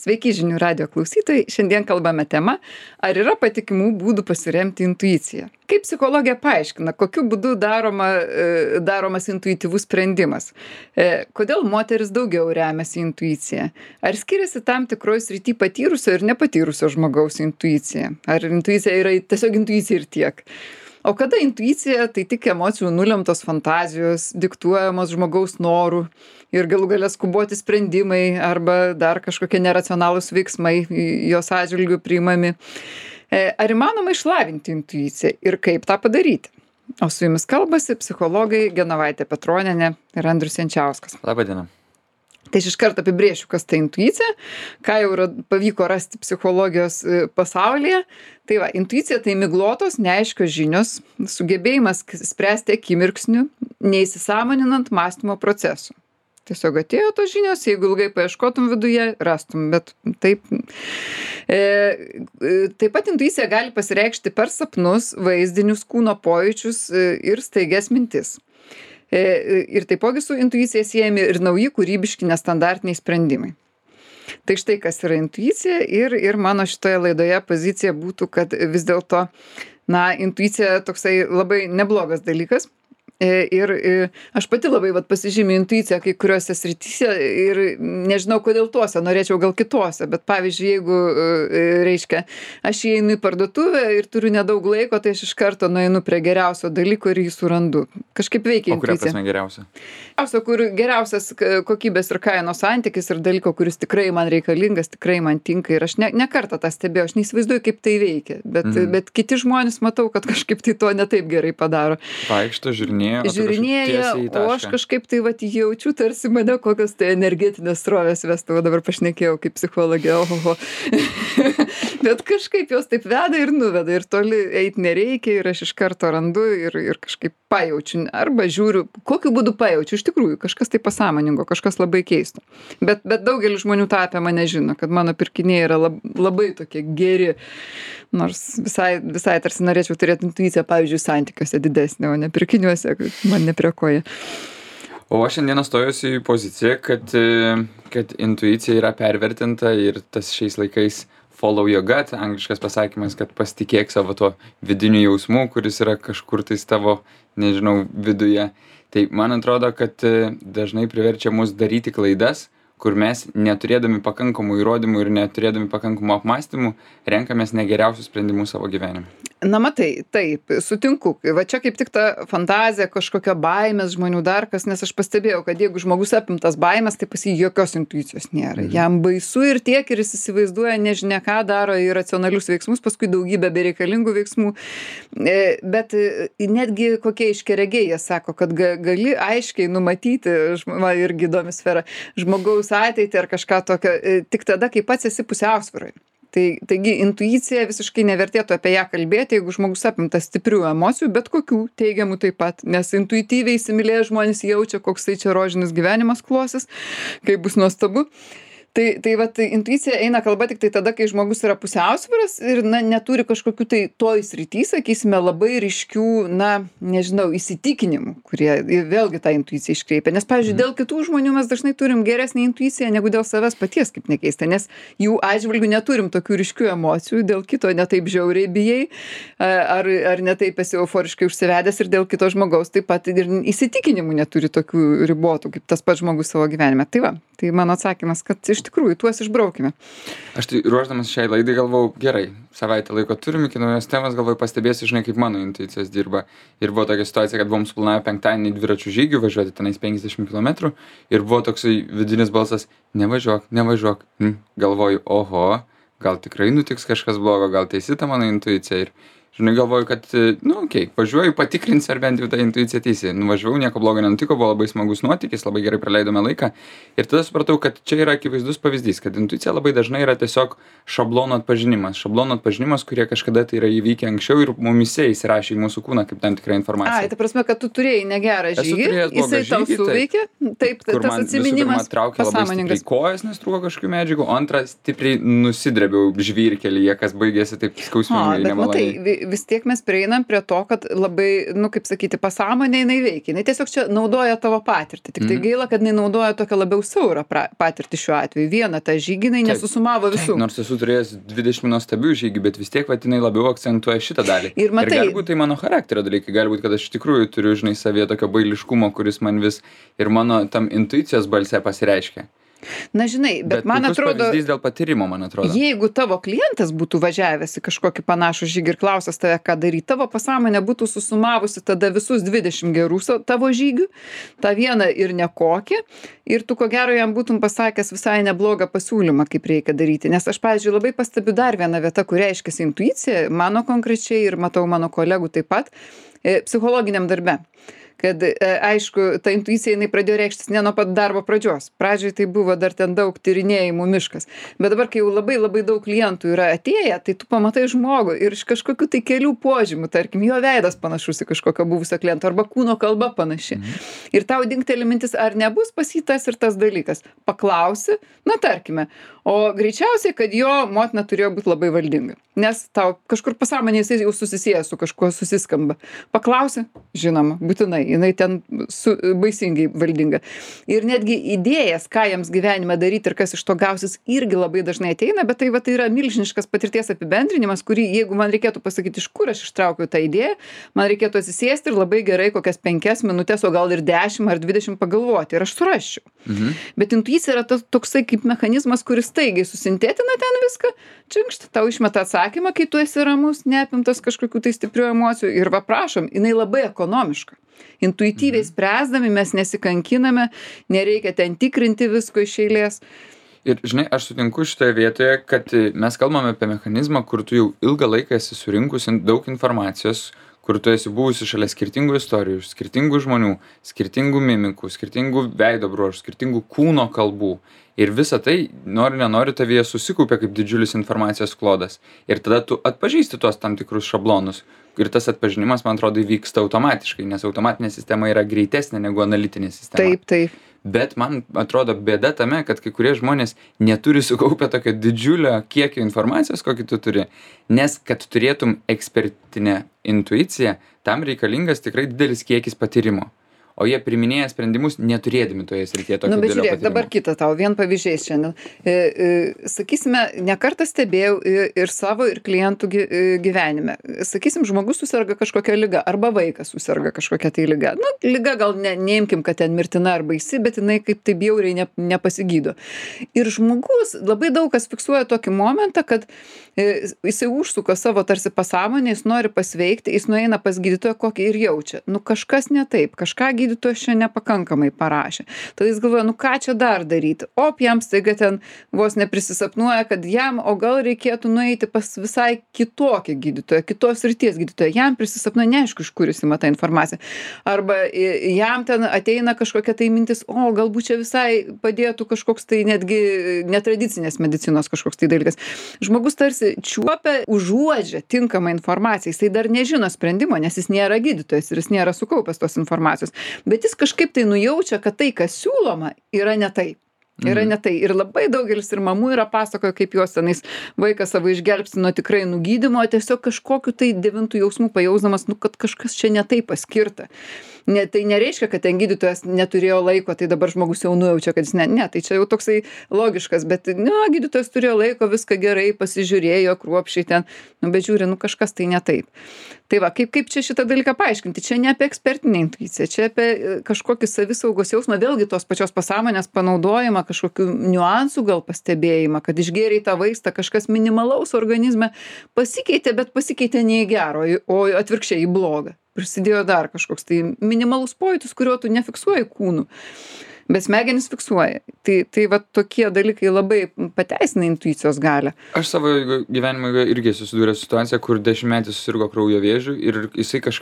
Sveiki žinių radijo klausytojai, šiandien kalbame tema, ar yra patikimų būdų pasiremti intuiciją. Kaip psichologija paaiškina, kokiu būdu daromas intuityvus sprendimas? Kodėl moteris daugiau remiasi intuiciją? Ar skiriasi tam tikroje srity patyrusio ir nepatyrusio žmogaus intuicija? Ar intuicija yra tiesiog intuicija ir tiek? O kada intuicija tai tik emocijų nulemtos fantazijos, diktuojamos žmogaus norų ir galų gale skuboti sprendimai arba dar kažkokie neracionalūs veiksmai jos atžvilgių priimami. Ar įmanoma išlavinti intuiciją ir kaip tą padaryti? O su jumis kalbasi psichologai Genovaitė Petronienė ir Andrius Jančiauskas. Labą dieną. Tai aš iš karto apibrėšiu, kas tai intuicija, ką jau pavyko rasti psichologijos pasaulyje. Tai va, intuicija tai miglotos, neaiškios žinios, sugebėjimas spręsti akimirksniu, neįsisąmoninant mąstymo procesų. Tiesiog atėjo tos žinios, jeigu ilgai paieškotum viduje, rastum, bet taip. Taip pat intuicija gali pasireikšti per sapnus, vaizdinius, kūno pojūčius ir staigias mintis. Ir taipogi su intuicija siejami ir nauji kūrybiški nestandartiniai sprendimai. Tai štai kas yra intuicija ir mano šitoje laidoje pozicija būtų, kad vis dėlto, intuicija toksai labai neblogas dalykas. Ir aš pati labai pasižymiu intuiciją kai kuriuose srityse ir nežinau kodėl tuose, norėčiau gal kitose, bet pavyzdžiui, jeigu, reiškia, aš įeinu į parduotuvę ir turiu nedaug laiko, tai aš iš karto nueinu prie geriausio dalyko ir jį surandu. Kažkaip veikia intuicija. O kuria prasme geriausia? Kur geriausias kokybės ir kainos santykis ir dalyko, kuris tikrai man reikalingas, tikrai man tinka ir aš ne kartą tą stebėjau, aš neįsivaizduoju, kaip tai veikia, bet kiti žmonės matau, kad kažkaip tai to ne taip gerai padaro. Vaikšto, žiūrinėja, o aš kažkaip tai jaučiu, tarsi mane kokios tai energetinės srovės vestų, o dabar pašnekėjau kaip psichologė, ohoho. Bet kažkaip jos taip veda ir nuveda ir toli eiti nereikia ir aš iš karto randu ir kažkaip pajaučiu, arba žiūriu, kokiu būdu pajaučiu, iš tikrųjų, kažkas tai pasąmoningo, kažkas labai keisto. Bet daugelis žmonių tą apie mane žino, kad mano pirkiniai yra labai tokie geri, nors visai tarsi norėčiau turėti intuiciją, pavyzdžiui, santykiuose didesnė, o ne pirkiniuose, man nepriekoja. O aš šiandieną stojusi į poziciją, kad intuicija yra pervertinta ir tas šiais laikais follow your gut, angliškas pasakymas, kad pasitikėk savo to vidiniu jausmu, kuris yra kažkur tais tavo, nežinau, viduje. Tai man atrodo, kad dažnai priverčia mus daryti klaidas, kur mes neturėdami pakankamų įrodymų ir neturėdami pakankamų apmąstymų, renkamės negeriausius sprendimus savo gyvenime. Na matai, taip, sutinku. Va čia kaip tik ta fantazija, kažkokia baimės žmonių dar kas, nes aš pastebėjau, kad jeigu žmogus apimtas baimės, tai pas jį jokios intuicijos nėra. Jam baisu ir tiek ir jis įsivaizduoja nežinia ką, daro irracionalius veiksmus, paskui daugybę bereikalingų veiksmų. Bet netgi kokie iškeregiai jie sako, kad gali aiškiai numatyti, irgi įdomi sfera, žmogaus ateitį ar kažką tokio, tik tada, kai pats esi pusiausvyroje. Taigi intuicija visiškai nevertėtų apie ją kalbėti, jeigu žmogus apimtas stiprių emocijų, bet kokių teigiamų taip pat, nes intuityviai įsimylėję žmonės jaučia, koks tai čia rožinis gyvenimas klosis, kaip bus nuostabu. Tai intuicija eina kalba tik tai tada, kai žmogus yra pusiausvyras ir neturi kažkokių tai toj srity, sakysime, labai ryškių, įsitikinimų, kurie vėlgi tą intuiciją iškreipia. Nes, pavyzdžiui, dėl kitų žmonių mes dažnai turim geresnį intuiciją negu dėl savęs paties, kaip nekeista, nes jų atžvilgių neturim tokių ryškių emocijų, dėl kito netaip žiauriai bijai, ar netaip esi euforiškai užsivedęs ir dėl kito žmogaus taip pat ir įsitikinimų neturi tokių ribotų, kaip tas pats žmogus savo gyvenime. Tai mano atsakymas, kad iš tikrųjų tuos išbraukime. Aš tai ruošdamas šiai laidai galvau, gerai, savaitę laiko turim iki naujos temos, galvoju pastebėsiu, žinai, kaip mano intuicijos dirba. Ir buvo tokia situacija, kad buvom suplanavę penktadienį dviračių žygių, važiuoti tenais 50 km ir buvo toksai vidinis balsas, nevažiuok. Galvoju, oho, gal tikrai nutiks kažkas blogo, gal teisi ta mano intuicija ir žinai, galvoju, kad, važiuoju, patikrinsiu, ar bent jau ta intuicija teisi. Nuvažiavau, nieko blogo nenutiko, buvo labai smagus nuotykis, labai gerai praleidome laiką. Ir tada supratau, kad čia yra akivaizdus pavyzdys, kad intuicija labai dažnai yra tiesiog šablono atpažinimas, kurie kažkada tai yra įvykę anksčiau ir mumise įsirašė į mūsų kūną kaip tam tikrą informaciją. Ta prasme, kad tu turėjai negerą žygį, jisai tau suveikė, taip, tas atsiminimas pasąmoningas. Kojas nestrūko kažkokių medžiagų, o antras stipriai nusidrebiau žvyrkelyje, kas baigėsi taip skausmingai, nemaloniai. vis tiek mes prieinam prie to, kad labai, nu, kaip sakyti, pasąmonė jinai veikia. Jinai tiesiog čia naudoja tavo patirtį. Tik tai gaila, kad jinai naudoja tokią labiau siaurą patirtį šiuo atveju. Vieną tą žygį jinai nesusumavo visų. Nors esu turėjęs 20 nuostabių žygių, bet vis tiek jinai labiau akcentuoja šitą dalį. Ir matai, gali būti tai mano charakterio dalykai, gali būti, kad aš iš tikrųjų turiu, žinai, savyje tokio bailiškumo, kuris man vis ir mano tam intuicijos balse pasireiškia. Na, žinai, bet man atrodo, pavyzdys dėl patyrimo, man atrodo. Jeigu tavo klientas būtų važiavęs į kažkokį panašų žygį ir klausęs tave, ką daryti, tavo pasąmonė būtų susumavusi tada visus 20 gerų tavo žygių, tą vieną ir nekokį, ir tu ko gero jam būtum pasakęs visai neblogą pasiūlymą, kaip reikia daryti. Nes aš, pavyzdžiui, labai pastebiu dar vieną vietą, kur reiškiasi intuicija, mano konkrečiai ir matau mano kolegų taip pat, psichologiniam darbe. Kad, aišku, ta intuicija jinai pradėjo reikštis ne nuo pat darbo pradžios. Pradžioj tai buvo dar ten daug tyrinėjimų miškas. Bet dabar, kai jau labai labai daug klientų yra atėję, tai tu pamatai žmogų ir iš kažkokių tai kelių požymių, tarkim, jo veidas panašus į kažkokio buvusio kliento arba kūno kalba panaši. Ir tau dingteli mintis, ar nebus pas jį tas ir tas dalykas. Paklausi, na tarkime, o greičiausiai, kad jo motina turėjo būti labai valdinga. Nes tau kažkur pasąmonėje jis jau susisieja su kažkuo susiskamba. Paklausi, žinoma, būtinai. Jinai ten baisingai valdinga. Ir netgi idėjas, ką jiems gyvenime daryti ir kas iš to gausis, irgi labai dažnai ateina, bet tai yra milžiniškas patirties apibendrinimas, kurį, jeigu man reikėtų pasakyti, iš kur aš ištraukiau tą idėją, man reikėtų atsisėsti ir labai gerai kokias 5 minutės, o gal ir 10 ar 20 pagalvoti ir aš surasčiau. Bet intuicija yra toksai kaip mechanizmas, kuris staigiai susintetina ten viską, činkšt, tau išmeta atsakymą, kai tu esi ramus, neapimtas kažkokių tai stiprių emocijų ir va prašom, jinai labai ekonomiška. Intuityviai spręsdami mes nesikankiname, nereikia ten tikrinti visko iš eilės. Ir, žinai, aš sutinku šitoje vietoje, kad mes kalbame apie mechanizmą, kur tu jau ilgą laiką esi surinkusi daug informacijos, kur tu esi buvusi šalia skirtingų istorijų, skirtingų žmonių, skirtingų mimikų, skirtingų veido bruožų, skirtingų kūno kalbų. Ir visa tai, nori nenori, tavyje susikaupia kaip didžiulis informacijos klodas. Ir tada tu atpažįsti tuos tam tikrus šablonus. Ir tas atpažinimas, man atrodo, įvyksta automatiškai, nes automatinė sistema yra greitesnė negu analitinė sistema. Taip, taip. Bet man atrodo bėda tame, kad kai kurie žmonės neturi sukaupę tokio didžiulio kiekio informacijos, kokį tu turi. Nes kad turėtum ekspertinę intuiciją, tam reikalingas tikrai didelis kiekis patyrimo. O jie priminėja sprendimus neturėdami toje srityje tokio didelio patyrimo. Bet žiūrėk, dabar kitą tau, vien pavyzdžiais šiandien. Sakysime, ne kartą stebėjau ir savo, ir klientų gyvenime. Sakysim, žmogus susirga kažkokią ligą, arba vaikas susirga kažkokią tai ligą. Nu, liga gal neimkim, kad ten mirtina ar baisi, bet jinai kaip tai bjauriai nepasigydo. Ir žmogus, labai daug kas fiksuoja tokį momentą, kad jisai užsuka savo tarsi pasąmonę, jis nori pasveikti, jis nueina pas gydytoją kokį ir jaučia. Nu, kažkas ne taip, kažką gydytojas čia nepakankamai parašė. Tada jis galvoja, nu ką čia dar daryti? Jam staiga ten vos neprisisapnuoja, kad jam, o gal reikėtų nueiti pas visai kitokį gydytoją, kitos srities gydytoją. Jam prisisapnuoja, neaišku, iš kur jis ima tą informaciją. Arba jam ten ateina kažkokia tai mintis, galbūt čia visai padėtų kažkoks tai netgi netradicinės medicinos kažkoks tai dalykas. Žmogus tarsi čiuopia, užuodžia tinkamą informaciją. Jisai dar nežino sprendimo, nes jis nėra gydytojas ir jis nėra sukaupęs tos informacijos. Bet jis kažkaip tai nujaučia, kad tai, kas siūloma, yra ne tai. Yra ne tai. Ir labai daugelis ir mamų yra pasakojo, kaip juos tenais vaikas savo išgelbstino tikrai nugydymo, tiesiog kažkokiu tai 9 jausmų pajausdamas, kad kažkas čia ne taip paskirta. Tai nereiškia, kad ten gydytojas neturėjo laiko, tai dabar žmogus jau nujaučia, kad jis ne, tai čia jau toksai logiškas, bet gydytojas turėjo laiko, viską gerai pasižiūrėjo, kruopščiai ten, bet žiūri, kažkas tai ne taip. Tai va, kaip čia šitą dalyką paaiškinti? Čia ne apie ekspertinę intuiciją, čia apie kažkokį savisaugos jausmą, vėlgi tos pačios pasąmonės panaudojimą, kažkokių niuansų gal pastebėjimą, kad išgėrei tą vaistą, kažkas minimalaus organizme pasikeitė, bet pasikeitė ne į gerą, o atvirkščiai į blogą. Prisidėjo dar kažkoks tai minimalus pojūtis, kurio tu nefiksuoji kūnu, bet smegenys fiksuoja. Tai va tokie dalykai labai pateisina intuicijos galią. Aš savo gyvenime irgi susidūrė situaciją, kur 10-metis susirgo kraujo vėžiu ir jisai kažkaip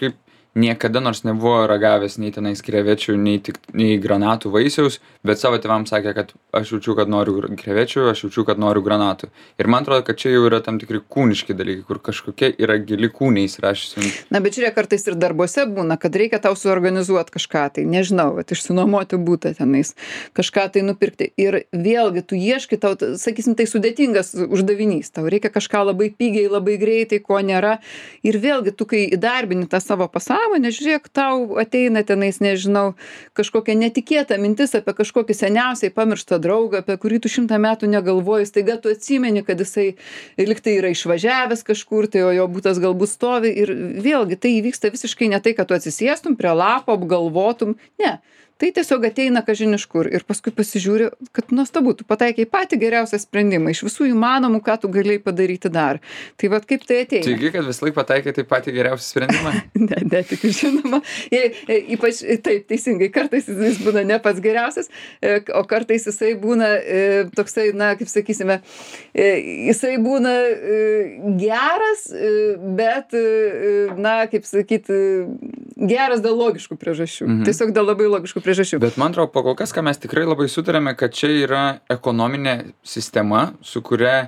niekada nors nebuvo ragavęs nei tenais krevečių, nei granatų vaisiaus, bet savo tėvams sakė, kad aš jaučiu, kad noriu krevečių, aš jaučiu, kad noriu granatų. Ir man atrodo, kad čia jau yra tam tikri kūniški dalykai, kur kažkokie yra gili kūniai įsirašysi. Na, bet žiūrėk, kartais ir darbuose būna, kad reikia tau suorganizuoti kažką, tai nežinau, išsinuomoti būtą tenais, kažką tai nupirkti. Ir vėlgi tu ieškai, tau, sakysim, tai sudėtingas uždavinys, tau reikia kažką labai pigiai, labai greitai, ko nėra. Ir vėlgi tu, kai įdarbini tą savo pasąmonę, žiūrėk, tau ateina tenais, nežinau, kažkokia netikėta mintis apie kažkokį seniausiai pamirštą draugą, apie kurį tu 100 metų negalvoji, staiga tu atsimeni, kad jisai liktai yra išvažiavęs kažkur, tai o jo būtas galbūt stovi. Ir vėlgi tai įvyksta visiškai ne tai, kad tu atsisėstum prie lapo, apgalvotum. Ne. Tai tiesiog ateina kažin iš kur ir paskui pasižiūri, kad nuostabu, tu pataikai patį geriausią sprendimą iš visų įmanomų, ką tu galėjai padaryti dar. Tai vat kaip tai ateina. Taigi, kad vis laik pataikai tai patį geriausią sprendimą? Ne, tik žinoma. Ypač taip, teisingai, kartais jis būna ne pats geriausias, o kartais jisai būna toksai, na, kaip sakysime, jisai būna geras, bet, na, kaip sakyti, geras dėl logiškų priežasčių. Tiesiog dėl labai logiškų priežasčių. Bet man atrodo, po kol kas, ką mes tikrai labai sutarėme, kad čia yra ekonominė sistema, su kuria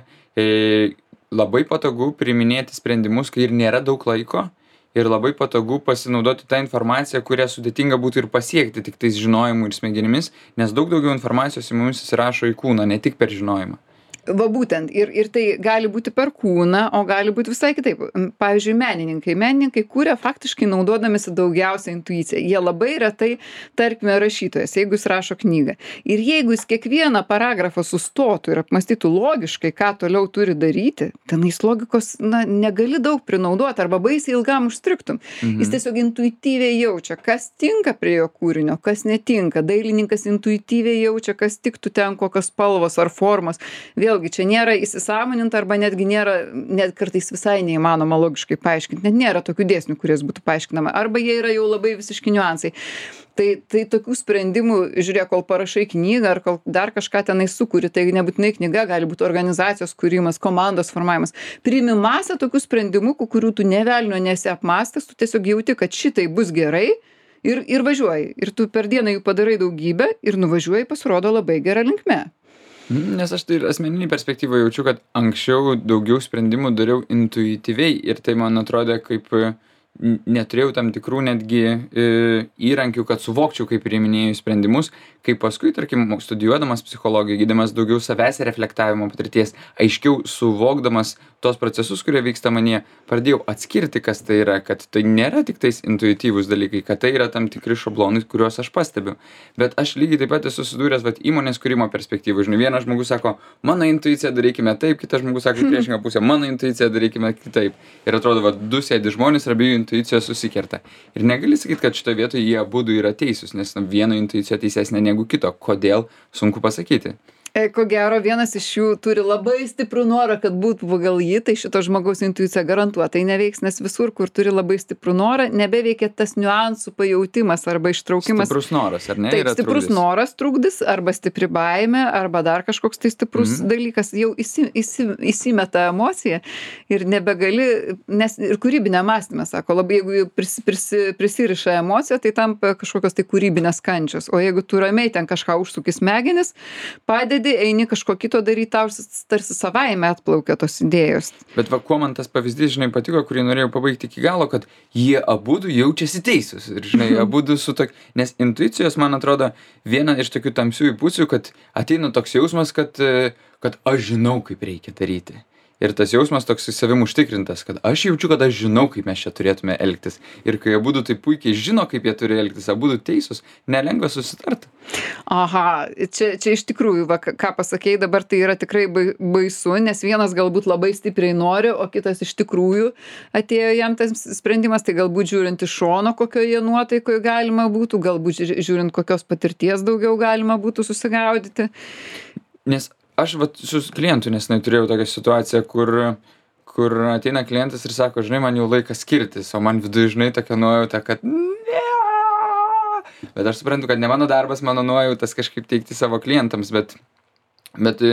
labai patogu priiminėti sprendimus, kai ir nėra daug laiko, ir labai patogu pasinaudoti tą informaciją, kurią sudėtinga būtų ir pasiekti tik tais žinojimu ir smegenimis, nes daug daugiau informacijos į mumis įsirašo į kūną, ne tik per žinojimą. Va būtent, ir tai gali būti per kūną, o gali būti visai kitaip. Pavyzdžiui, menininkai kūrė faktiškai naudodamasi daugiausia intuiciją. Jie labai retai, tarkime, rašytojas, jeigu jis rašo knygą. Ir jeigu jis kiekvieną paragrafą sustotų ir apmąstytų logiškai, ką toliau turi daryti, tenais logikos, na, negali daug prinaudoti arba baisiai ilgam užstriktum. Jis tiesiog intuityviai jaučia, kas tinka prie jo kūrinio, kas netinka. Dailininkas intuityviai jaučia, kas tiktų ten, kokios spalvos ar formos. Vėlgi, čia nėra įsisąmoninta arba netgi nėra, net kartais visai neįmanoma logiškai paaiškinti. Net nėra tokių dėsnių, kuriais būtų paaiškinama. Arba jie yra jau labai visiški niuansai. Tai tokių sprendimų, žiūrėk, kol parašai knygą ar kol dar kažką tenai sukuri, tai nebūtinai knyga, gali būti organizacijos kūrimas, komandos formavimas. Priimi masę tokių sprendimų, kurių tu nė velnio nesi apmąstęs, tu tiesiog jauti, kad šitai bus gerai ir važiuoji. Ir tu per dieną jų padarai daugybę ir nuvažiuoji, pasirodo labai gera linkme. Nes aš tai asmeninį perspektyvą jaučiu, kad anksčiau daugiau sprendimų dariau intuityviai ir tai man atrodė kaip neturėjau tam tikrų netgi įrankių, kad suvokčiau, kaip priiminėjau sprendimus, kai paskui, tarkim, studijuodamas psichologiją, gydamas daugiau savęs reflektavimo patirties, aiškiau suvokdamas tos procesus, kurie vyksta manyje, pradėjau atskirti, kas tai yra, kad tai nėra tik tais intuityvūs dalykai, kad tai yra tam tikri šablonai, kuriuos aš pastebiu. Bet aš lygiai taip pat esu susidūręs įmonės kūrimo perspektyvų. Žinai, vienas žmogus sako, mano intuicija darykime taip, kitas žmogus sako priešingą pusę, mano intuicija darykime kitaip. Ir atrodo, du sėdi žmonės ir abiejų intuicijos susikerta. Ir negali sakyti, kad šitoje vietoje jie abudu yra teisūs, nes vieno intuicija teisesnė negu kito. Kodėl? Sunku pasakyti. Ko gero, vienas iš jų turi labai stiprų norą, kad būtų pagal jį, tai šito žmogaus intuicija garantuotai neveiks, nes visur, kur turi labai stiprų norą, nebeveikia tas niuansų pajautimas arba ištraukimas. Stiprus noras, ar ne? Taip, stiprus noras trukdis, arba stipri baimė, arba dar kažkoks tai stiprus dalykas, jau įsimeta emocija ir nebegali, nes ir kūrybinė mąstymė, sako, labai jeigu prisiriša emocija, tai tampa kažkokios tai kūrybinės kančios, o jeigu tu ramiai ten kažką užsuki smegenis, padedi, eini kažko kito daryti, tau tarsi savaime atplaukia tos idėjos. Bet va, kuo man tas pavyzdys, žinai, patiko, kurį norėjau pabaigti iki galo, kad jie abudu jaučiasi teisūs. Ir, žinai, abudu su tokiu, nes intuicijos, man atrodo, viena iš tokių tamsiųjų pusių, kad ateina toks jausmas, kad aš žinau, kaip reikia daryti. Ir tas jausmas toks savim užtikrintas, kad aš jaučiu, kad aš žinau, kaip mes čia turėtume elgtis. Ir kai abudu tai puikiai žino, kaip jie turi elgtis, abudu teisūs, nelengva susitarti. Aha, čia iš tikrųjų, va, ką pasakėjai, dabar tai yra tikrai baisu, nes vienas galbūt labai stipriai nori, o kitas iš tikrųjų atėjo jam tas sprendimas, tai galbūt žiūrint iš šono, kokioje nuotaikoje galima būtų, galbūt žiūrint kokios patirties daugiau galima būtų susigaudyti. Nes aš su klientu nesnai turėjau tokią situaciją, kur ateina klientas ir sako, žinai, man jau laikas skirtis, o man viduje, žinai, tokia nuojauta, kad ne. Bet aš suprantu, kad ne mano darbas, mano nuojautas kažkaip teikti savo klientams, bet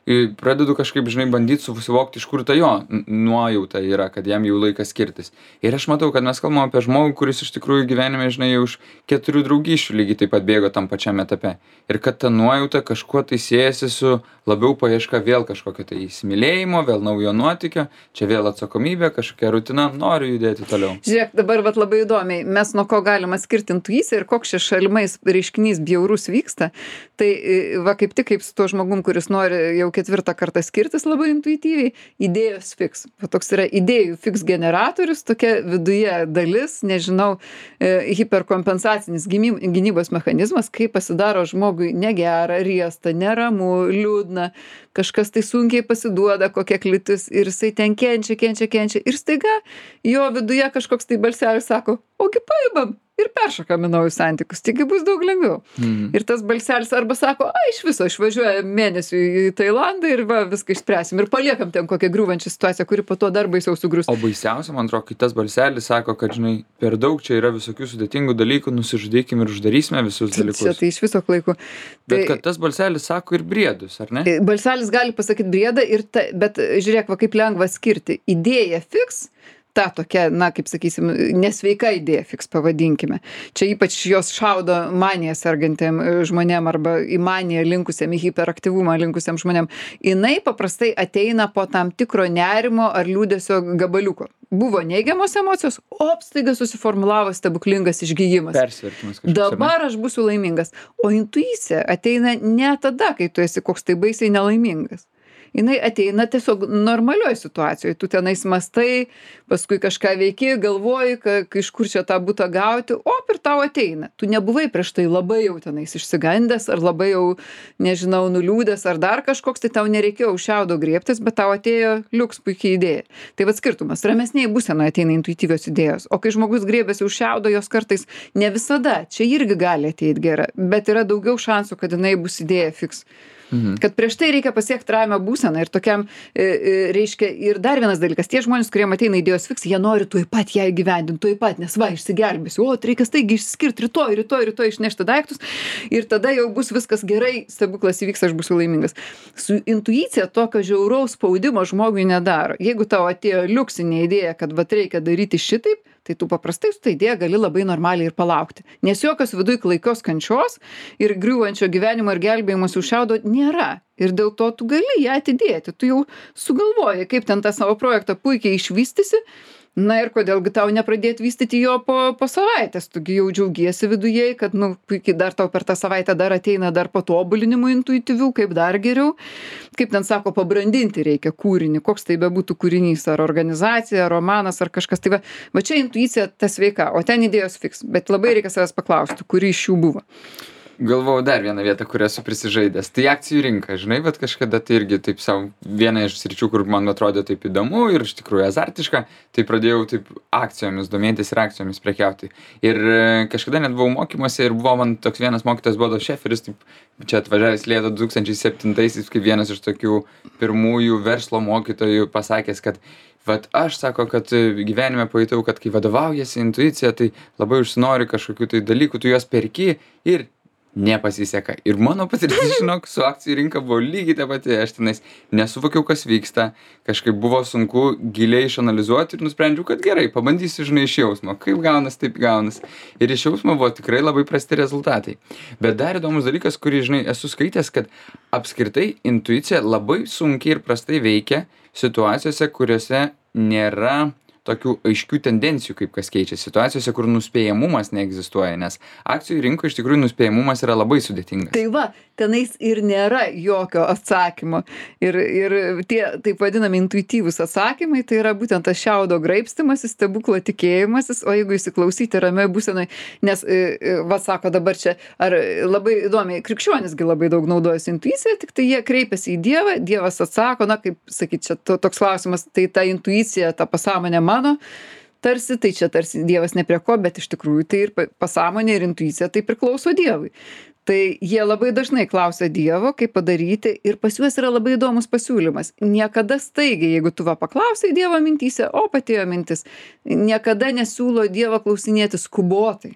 pradedu kažkaip, žinai, bandyti susivokti, iš kur ta jo nuojauta yra, kad jam jau laikas skirtis. Ir aš matau, kad mes kalbam apie žmogų, kuris iš tikrųjų gyvenime, žinai, jau iš 4 draugysčių lygiai taip pat bėgo tam pačiam etape. Ir kad ta nuojauta kažkuo tai siejasi su labiau paieška vėl kažkokio tai įsimylėjimo, vėl naujo nuotykio, čia vėl atsakomybė, kažkokia rutina, noriu judėti toliau. Žiūrėk, dabar vat labai įdomiai, mes nuo ko galima skirti intuiciją ir koks čia šalimais reiškinys bjaurus vyksta. Tai va kaip tik kaip su tuo žmogum, kuris nori jau 4 kartą skirtis labai intuityviai, idėjos fiks. Va toks yra idėjų fiks generatorius, tokia viduje dalis, nežinau, hiperkompensacinis gynybos mechanizmas, kai pasidaro žmogui negera, riesta, neramu, liūdna, kažkas tai sunkiai pasiduoda, kokia kliūtis ir jisai ten kenčia ir staiga jo viduje kažkoks tai balselis sako, ogi paimam ir peršokam į naujus santykius, taigi bus daug lengviau. Ir tas balselis arba sako, iš viso išvažiuoja mėnesių į Tailandą ir va, viską išspręsim ir paliekam ten kokią griūvančią situaciją, kuri po to dar baisiau sugrius. O baisiausia, man atrodo, kai tas balselis sako, kad, žinai, per daug čia yra visokių sudėtingų dalykų, nusižudykim ir uždarysime visus dalykus. Čia tai iš viso klaikų. Bet kad tas balselis sako ir briedus, ar ne? Balselis gali pasakyti briedą, bet žiūrėk, va kaip lengva skirti. Idėja fiks, ta tokia, na, kaip sakysim, nesveika idėja fiks, pavadinkime. Čia ypač jos šaudo maniją sergantiem žmonėm arba į maniją linkusiem, į hiperaktyvumą linkusiem žmonėm. Jinai paprastai ateina po tam tikro nerimo ar liūdesio gabaliuko. Buvo neigiamos emocijos, staiga susiformulavo stebuklingas išgijimas. Persvertimas kažkoks. Dabar aš būsiu laimingas. O intuicija ateina ne tada, kai tu esi koks tai baisiai nelaimingas. Jinai ateina tiesiog normalioj situacijoje. Tu tenais mastai, paskui kažką veiki, galvoji, iš kur čia tą butą gauti, ir tau ateina. Tu nebuvai prieš tai labai jau tenais išsigandęs, ar labai jau, nežinau, nuliūdęs, ar dar kažkoks, tai tau nereikėjo už šiaudo griebtis, bet tau atėjo liuks puikiai idėja. Tai vat skirtumas. Ramesniai būsenoje ateina intuityvios idėjos. O kai žmogus griebiasi už šiaudo, jos kartais ne visada, čia irgi gali ateiti gera, bet yra daugiau šansų, kad jinai bus idėja fiks. Kad prieš tai reikia pasiekti ramią būseną ir tokiam, reiškia, ir dar vienas dalykas, tie žmonės, kuriem ateina idėjos fiks, jie nori tuoj pat ją įgyvendinti, tuoj pat, nes va, išsigelbėsiu, reikia staigiai išsiskirti, rytoj išnešti daiktus ir tada jau bus viskas gerai, stebuklas įvyks, aš būsiu laimingas. Su intuicija tokio žiauraus spaudimo žmogui nedaro. Jeigu tau atėjo liuksinė idėja, kad va reikia daryti šitaip, tai tu paprastai su ta idėja gali labai normaliai ir palaukti. Nes jokios viduj klaikios kančios ir griūvančio gyvenimo ir gelbėjimosi už šiaudo nėra. Ir dėl to tu gali ją atidėti. Tu jau sugalvoji, kaip ten tą savo projektą puikiai išvystysi. Na ir kodėlgi tau nepradėti vystyti jo po savaitės. Tugi jau džiaugiesi viduje, kad, puikiai dar tau per tą savaitę dar ateina dar patobulinimų intuityvių, kaip dar geriau. Kaip ten sako, pabrandinti reikia kūrinį, koks tai bebūtų kūrinys, ar organizacija, ar romanas, ar kažkas. Tai va čia intuicija ta sveika, o ten idėjos fiks. Bet labai reikia savęs paklausti, kuri iš jų buvo. Galvojau dar vieną vietą, kur esu prisižaidęs. Tai akcijų rinka, žinai, bet kažkada tai irgi taip savo viena iš sričių, kur man atrodė taip įdomu ir iš tikrųjų azartiška, tai pradėjau taip akcijomis domėtis ir akcijomis prekiauti. Ir kažkada net buvau mokymuose ir buvo man toks vienas mokytojas Bodo Šeferis, taip čia atvažiavęs Lietuvą 2007-aisiais, kaip vienas iš tokių pirmųjų verslo mokytojų pasakęs, kad vat aš sako, kad gyvenime pajutau, kad kai vadovaujasi intuicija, tai labai užsinori kažkokių tai dalykų, tu juos perki ir nepasiseka. Ir mano patirtis, žinok, su akcijų rinka buvo lygiai ta pati. Aš tenais nesuvokiau, kas vyksta. Kažkaip buvo sunku giliai išanalizuoti ir nusprendžiau, kad gerai, pabandysiu, žinai, iš jausmo. Kaip gaunas, taip gaunas. Ir iš jausmo buvo tikrai labai prasti rezultatai. Bet dar įdomus dalykas, kurį, žinai, esu skaitęs, kad apskritai intuicija labai sunkiai ir prastai veikia situacijose, kuriuose nėra tokių aiškių tendencijų, kaip kas keičia, situacijose, kur nuspėjamumas neegzistuoja, nes akcijų rinkoje iš tikrųjų nuspėjamumas yra labai sudėtingas. Tai va, tenais ir nėra jokio atsakymo. Ir tie taip vadinami intuityvūs atsakymai, tai yra būtent tas šiaudo graibstymasis, stebuklo tikėjimasis, o jeigu įsiklausyti ramiai būsenai, nes, va sako dabar čia, ar labai įdomiai, krikščionisgi labai daug naudojasi intuicija, tik tai jie kreipiasi į Dievą, Dievas atsako, na, kaip sakyti, čia toks klausimas, tai ta intuicija, ta pasąmonė mano, tarsi Dievas ne prie ko, bet iš tikrųjų tai ir pasąmonė ir intuicija tai priklauso Dievui. Tai jie labai dažnai klausia Dievo, kaip padaryti ir pas juos yra labai įdomus pasiūlymas. Niekada staigiai, jeigu tu paklausai Dievo mintyse, patėjo mintis, niekada nesiūlo Dievo klausinėti skubotai.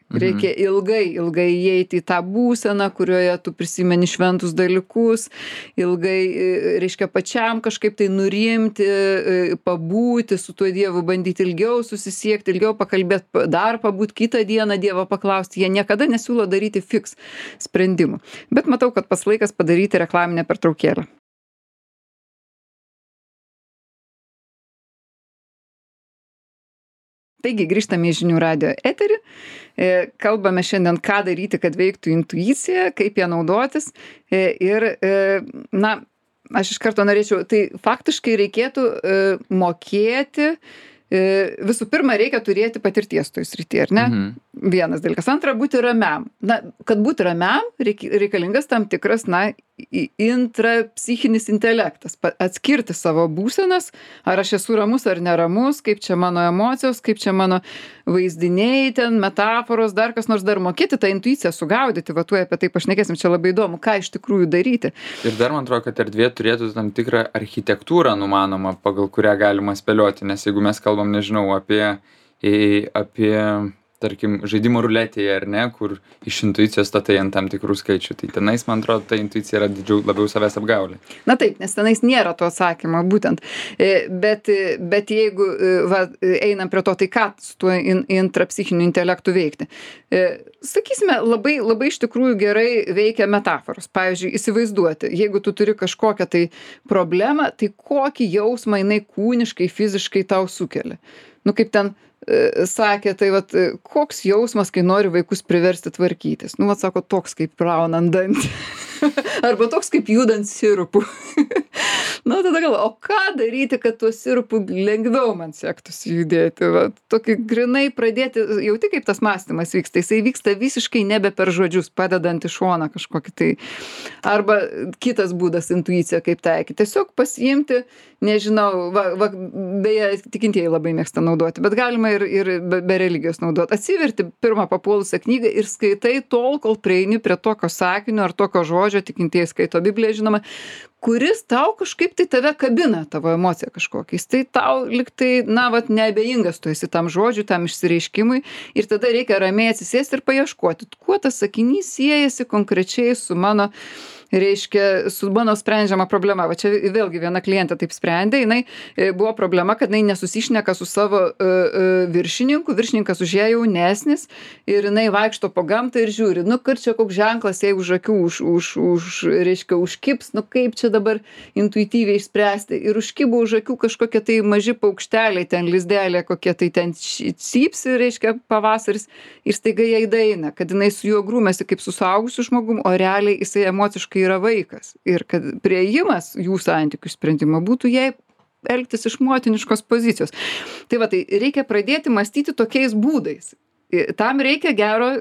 Reikia ilgai įeiti į tą būseną, kurioje tu prisimeni šventus dalykus, ilgai, reiškia, pačiam kažkaip tai nurimti, pabūti su tuo Dievu, bandyti ilgiau susisiekti, ilgiau pakalbėti, dar pabūt kitą dieną Dievo paklausti. Jie niekada nesiūlo daryti fiks sprendimų. Bet matau, kad pats laikas padaryti reklaminę pertraukėlę. Taigi, grįžtame į Žinių radijo eterį. Kalbame šiandien, ką daryti, kad veiktų intuicija, kaip ją naudotis. Na, aš iš karto norėčiau, tai faktiškai reikėtų mokėti, visų pirma, reikia turėti patirties toj srity, ar ne? Vienas dalykas. Antra, būti ramiam. Na, kad būti ramiam, reikalingas tam tikras, intrapsichinis intelektas. Atskirti savo būsenas, ar aš esu ramus ar neramus, kaip čia mano emocijos, kaip čia mano vaizdiniai, ten metaforos, dar kas nors, dar mokėti tą intuiciją sugaudyti, va tuoj apie tai pašnekėsim, čia labai įdomu, ką iš tikrųjų daryti. Ir dar man atrodo, kad erdvė turėtų tam tikrą architektūrą numanomą, pagal kurią galima spėlioti, nes jeigu mes kalbam, nežinau, apie tarkim, žaidimo ruletėje, ar ne, kur iš intuicijos statai ant tam tikrų skaičių. Tai tenais, man atrodo, ta intuicija yra labiau savęs apgaulė. Na taip, nes tenais nėra to atsakymo, būtent. Bet jeigu einam prie to, tai ką su tuo intrapsichiniu intelektu veikti? Sakysime, labai iš tikrųjų gerai veikia metaforos. Pavyzdžiui, įsivaizduoti, jeigu tu turi kažkokią tai problemą, tai kokį jausmą jinai kūniškai, fiziškai tau sukelia. Nu, kaip ten sakė, tai vat, koks jausmas, kai nori vaikus priversti tvarkytis. Nu, vat sako, toks kaip raunant dantį. Arba toks kaip judant sirupu. Na, tada galvoju, o ką daryti, kad tuo sirupu lengviau man sektųsi judėti? Vat, tokį grinai pradėti, jauti, kaip tas mąstymas vyksta. Jisai vyksta visiškai nebe per žodžius, padedant į šoną kažkokį tai. Arba kitas būdas intuicija, kaip taikyti. Tiesiog pasiimti, nežinau, beje, tikintieji labai mėgsta naudoti, bet galima ir be religijos naudoti. Atsiverti pirmą papuolusią knygą ir skaitai tol, kol prieini prie tokio sakinio ar tokio žodžio, tikintieji skaito Bibliją, žinoma, kuris tau kažkaip tai tave kabina, tavo emociją kažkokiais. Tai tau liktai, neabejingas tu esi tam žodžiui, tam išsireiškimui ir tada reikia ramiai atsisėsti ir paieškoti, kuo tas sakinys siejasi konkrečiai su mano sprendžiama problema. Va čia vėlgi viena klientė taip sprendė, jinai buvo problema, kad jinai nesusišneka su savo viršininku, viršininkas už ją jaunesnis ir jinai vaikšto po gamtą ir žiūri, kur čia koks ženklas, jei už akių užkips, kaip čia dabar intuityviai išspręsti. Ir užkibo už akių kažkokie tai maži paukšteliai, ten lizdeliai, kokie tai ten cypsi, pavasaris, ir staiga jai daina, kad jinai su juo grūmėsi kaip su suaugusiu žmogum, o realiai jisai emociškai yra vaikas. Ir kad priėjimas jų santykių sprendimo būtų jai elgtis iš motiniškos pozicijos. Tai va, tai reikia pradėti mąstyti tokiais būdais. Tam reikia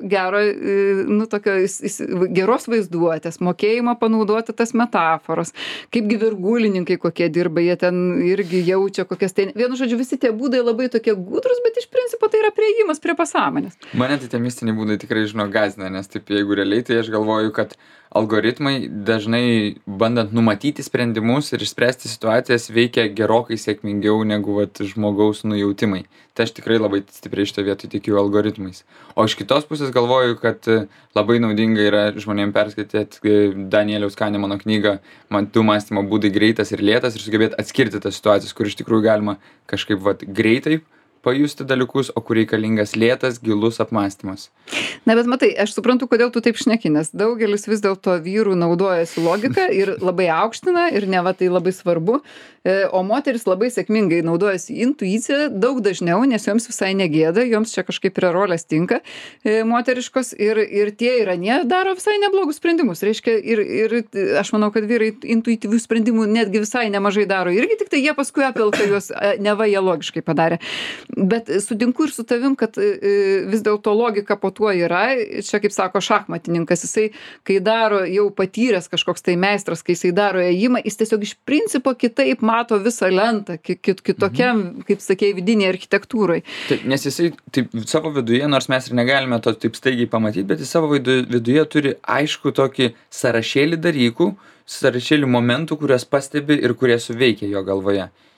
geros vaizduotės, mokėjimo panaudoti tas metaforos, kaipgi virgulininkai kokie dirba, jie ten irgi jaučia kokias tai, vienu žodžiu, visi tie būdai labai tokie gudrus, bet iš principo tai yra priėjimas prie pasąmonės. Mane tai tie mistiniai būdai tikrai, gąsdina, nes taip, jeigu realiai, tai aš galvoju, kad algoritmai dažnai bandant numatyti sprendimus ir išspręsti situacijas veikia gerokai sėkmingiau negu žmogaus nujautimai. Tai aš tikrai labai stipriai šitą vietą tikiu algoritmais. O iš kitos pusės galvoju, kad labai naudinga yra žmonėm perskaityti Danieliaus Kahnemano knygą Du mąstymo būdai greitas ir lėtas ir sugebėti atskirti tas situacijas, kur iš tikrųjų galima kažkaip greitai pajusti dalykus, o kur reikalingas lėtas, gilus apmąstymas. Na, bet matai, aš suprantu, kodėl tu taip šneki, nes daugelis vis dėlto vyrų naudojasi logiką ir labai aukština ir neva tai labai svarbu, o moteris labai sėkmingai naudojasi intuiciją daug dažniau, nes joms visai negėda, joms čia kažkaip prie rolės tinka moteriškos ir tie iranie daro visai neblogus sprendimus. Reiškia, ir aš manau, kad vyrai intuityvių sprendimų netgi visai nemažai daro. Irgi tik tai jie paskui apelka juos, neva jie logiškai padarė. Bet sutinku ir su tavim, kad vis dėlto logika po tuo yra. Čia, kaip sako šachmatininkas, jisai, kai daro jau patyręs kažkoks tai meistras, kai jisai daro ėjimą, jis tiesiog iš principo kitaip mato visą lentą, kitokiam, kaip sakei, vidinėje architektūrai. Taip, nes jisai taip, savo viduje, nors mes ir negalime to taip staigiai pamatyti, bet jis savo viduje turi aišku tokį sąrašėlį dalykų, sąrašėlį momentų, kuriuos pastebi ir kurie suveikia jo galvoje.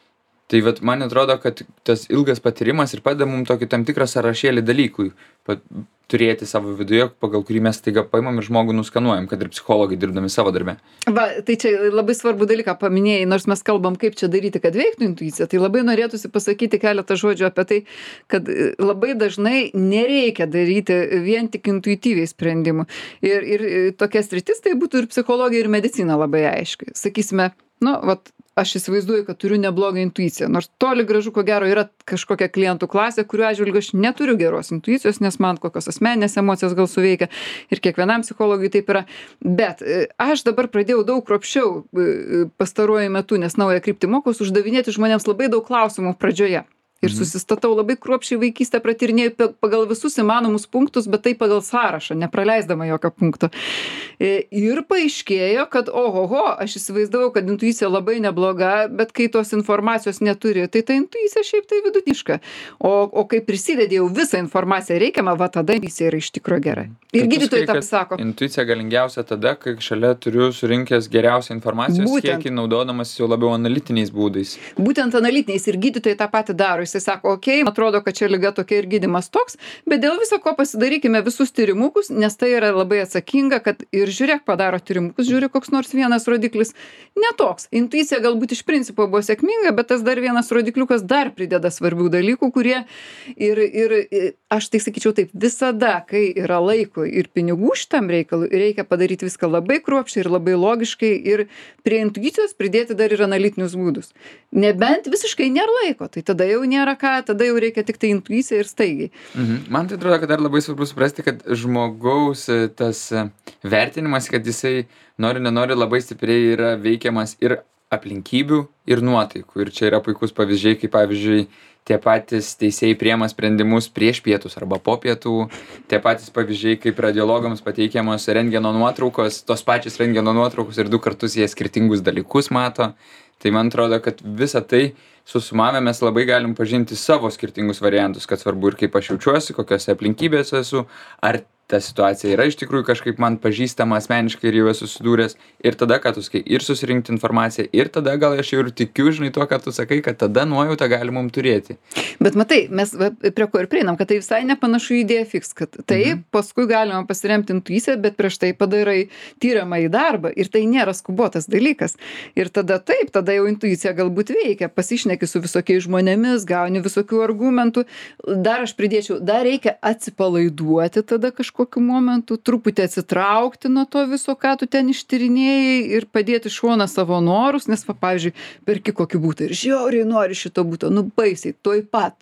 Tai vat man atrodo, kad tas ilgas patyrimas ir padeda mum tokį tam tikrą sąrašėlį dalykui turėti savo viduje, pagal kurį mes staiga paimam ir žmogų nuskanuojam, kad ir psichologai dirbdami savo darbe. Va, tai čia labai svarbu dalyką paminėjai, nors mes kalbam, kaip čia daryti, kad veiktų intuicija, tai labai norėtųsi pasakyti keletą žodžių apie tai, kad labai dažnai nereikia daryti vien tik intuityviai sprendimų. Ir tokia sritis tai būtų ir psichologija, ir medicina labai aiškiai. Sakysime, aš įsivaizduoju, kad turiu neblogą intuiciją, nors toli gražu, ko gero, yra kažkokia klientų klasė, kuriuo atžvilgiu aš neturiu geros intuicijos, nes man kokios asmeninės emocijos gal suveikia ir kiekvienam psichologui taip yra. Bet aš dabar pradėjau daug kruopščiau pastaruoju metu, nes naują kryptį mokaus, uždavinėti žmonėms labai daug klausimų pradžioje. Ir susistatau labai kruopščiai vaikystę, pratyrinėjau pagal visus įmanomus punktus, bet tai pagal sąrašą, nepraleisdama jokio punkto. Ir paaiškėjo, kad aš įsivaizdavau, kad intuicija labai nebloga, bet kai tos informacijos neturi, tai ta intuicija šiaip tai vidutiniška. O kai prisidedėjau visą informaciją reikiamą, tada intuicija yra iš tikro gera. Ir gydytojai tą sako. Intuicija galingiausia tada, kai šalia turiu surinkęs geriausią informacijos kiekį, naudodamas jau labiau analitiniais būdais. Būtent analitiniais, ir gydytojai tą patį daro. Jisai sako, atrodo, kad čia liga tokia ir gydymas toks, bet dėl viso ko pasidarykime visus tyrimukus, nes tai yra labai atsakinga, kad ir žiūrėk, padaro tyrimukus, žiūri koks nors vienas rodiklis. Netoks. Intuicija galbūt iš principo buvo sėkminga, bet tas dar vienas rodikliukas dar prideda svarbių dalykų, kurie ir aš tai sakyčiau taip, visada, kai yra laiko ir pinigų šitam reikalui, reikia padaryti viską labai kruopščiai ir labai logiškai ir prie intuicijos pridėti dar ir analitinius būdus. Nebent visiškai nėra laiko, tai tada jau nėra ką, tada jau reikia tik tai intuicija ir staigiai. Man tai atrodo, kad dar labai svarbu suprasti, kad žmogaus tas vertinimas, kad jisai nenori labai stipriai yra veikiamas ir aplinkybių, ir nuotaikų. Ir čia yra puikus pavyzdžiai, kaip pavyzdžiui, tie patys teisėjai priema sprendimus prieš pietus arba po pietų, tie patys pavyzdžiai, kaip radiologams pateikiamos rentgeno nuotraukos, tos pačios rentgeno nuotraukos ir 2 kartus jie skirtingus dalykus mato. Tai man atrodo, kad visą tai susumavę mes labai galim pažinti savo skirtingus variantus, kad svarbu ir kaip aš jaučiuosi, kokiose aplinkybėse esu, ar ta situacija yra iš tikrųjų kažkaip man pažįstama asmeniškai ir jau esu susidūręs. Ir tada, ką tu sakai, ir susirinkti informaciją, ir tada gal aš jau ir tikiu, žinai, to, ką tu sakai, kad tada nuojautą gali mum turėti. Bet matai, mes prie ko ir prieinam, kad tai visai nepanašu į idėją fiks, kad taip, paskui galima pasiremti intuiciją, bet prieš tai padarai tyriamą į darbą ir tai nėra skubotas dalykas. Ir tada taip, tada jau intuicija galbūt veikia, pasišneki su visokiais žmonėmis, gauni visokių argumentų. Dar aš pridėčiau, dar reikia atsipalaiduoti tada kokiu momentu, truputį atsitraukti nuo to viso, ką tu ten ištyrinėjai ir padėti šoną savo norus, nes, pavyzdžiui, perki kokį būtą ir žiauriai nori šito būto, baisiai, tuoj pat.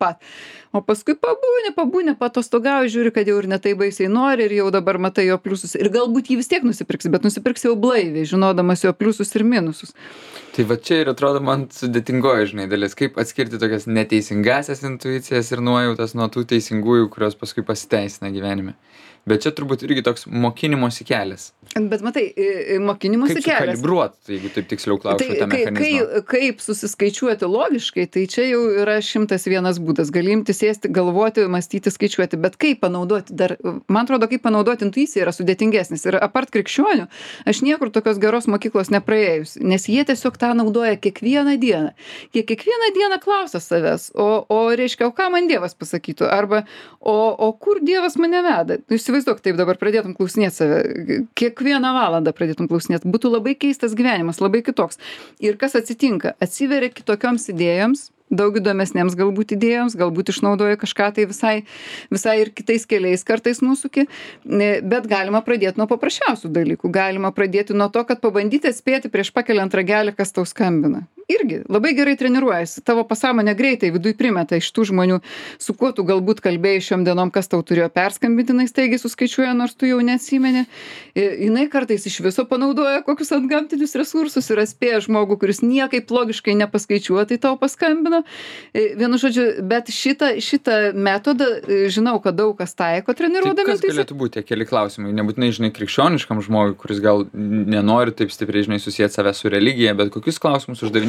O paskui pabūni, patostogauji, žiūri, kad jau ir netai baisiai nori ir jau dabar matai jo pliusus. Ir galbūt jį vis tiek nusipirksi, bet nusipirksi jau blaiviai, žinodamas jo pliusus ir minusus. Tai va čia ir atrodo man sudėtingoji, žinai, dalis, kaip atskirti tokias neteisingasias intuicijas ir nuojautas nuo tų teisingųjų, kurios paskui pasiteisina gyvenime. Bet čia turbūt irgi toks mokinimosi kelias. Bet matai, mokinimosi kelias. Kaip sukalibruot, jeigu taip tiksliau klausčiau tą mechanizmą. Kaip susiskaičiuoti logiškai, tai čia jau yra 101 būdas. Gali imti sėsti, galvoti, mąstyti, skaičiuoti. Bet kaip panaudoti dar, man atrodo, kaip panaudoti intuiciją yra sudėtingesnis. Ir apart krikščionių, aš niekur tokios geros mokyklos nepraėjus, nes jie tiesiog tą naudoja kiekvieną dieną. Jie kiekvieną dieną klausia savęs, reiškia, o ką man Dievas pasakytų? Arba, o kur Dievas mane veda? Įsivaizduok, taip dabar pradėtum klausinėti save, kiekvieną valandą pradėtum klausinėti, būtų labai keistas gyvenimas, labai kitoks. Ir kas atsitinka? Atsiveria kitokioms idėjoms, daug įdomesnėms galbūt idėjoms, galbūt išnaudoja kažką tai visai ir kitais keliais kartais nusuki, bet galima pradėti nuo paprasčiausių dalykų. Galima pradėti nuo to, kad pabandyti atspėti prieš pakeliant ragelį, kas tau skambina. Irgi labai gerai treniruojasi. Tavo pasąmonė greitai viduj primeta iš tų žmonių, su kuo tu galbūt kalbėjai šiom dienom, kas tau turėjo perskambinti, jinai staigiai suskaičiuoja, nors tu jau neatsimeni. Jinai kartais iš viso panaudoja kokius antgamtinius resursus ir atspėja žmogų, kuris niekaip logiškai nepaskaičiuoja, tai tau paskambino. Vienu žodžiu, bet šitą metodą žinau, kad daug kas taiko treniruodami. Tai kas galėtų būti tie keli klausimai? Nebūtinai, žinai, krikščioniškam žmogui, kuris gal nenori taip stipriai, žinai, susijęti save su religija, bet kokius klausimus uždavinėti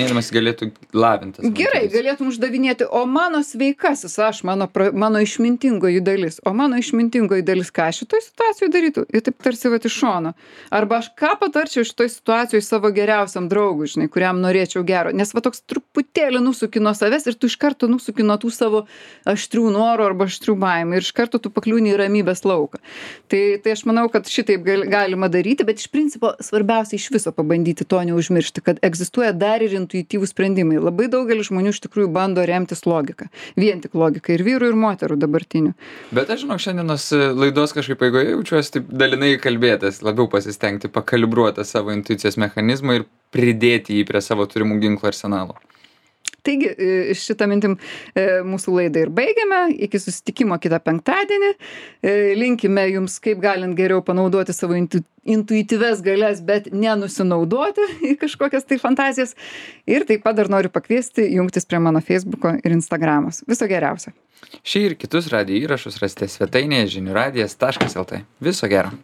uždavinėdamas galėtų lavintas. Gerai, galėtum uždavinėti, o mano sveikasis aš, mano išmintingoji dalis, o mano išmintingoji dalis ką šitoj situacijoj darytų? Ir taip tarsi vat iš šono. Arba aš ką patarčiau šitoj situacijoj savo geriausiam draugui, žinai, kuriam norėčiau gero. Nes va toks truputėlį nusuki nuo savęs ir tu iš karto nusuki nuo tų savo aštrių norų arba aštrių baimių ir iš karto tu pakliūni į ramybės lauką. Tai aš manau, kad šitaip galima daryti, bet iš principo svarbiausia iš viso pabandyti to neužmiršti, kad egzistuoja dar ir intuityvūs sprendimai. Labai daugelis žmonių iš tikrųjų bando remtis logiką. Vien tik logiką ir vyrų, ir moterų dabartinių. Bet aš žinau, šiandienos laidos kažkaip eigoje jaučiuosi taip dalinai kalbėtas, labiau pasistengti pakalibruoti savo intuicijos mechanizmą ir pridėti jį prie savo turimų ginklų arsenalo. Taigi, šitą mintim mūsų laidą ir baigiame. Iki susitikimo kitą penktadienį. Linkime jums, kaip galint geriau panaudoti savo intuityves galias, bet nenusinaudoti į kažkokias tai fantazijas. Ir taip pat dar noriu pakviesti jungtis prie mano Facebooko ir Instagramos. Viso geriausio. Šį ir kitus radijo įrašus rasite svetainėje žiniųradijas.lt. Viso gero.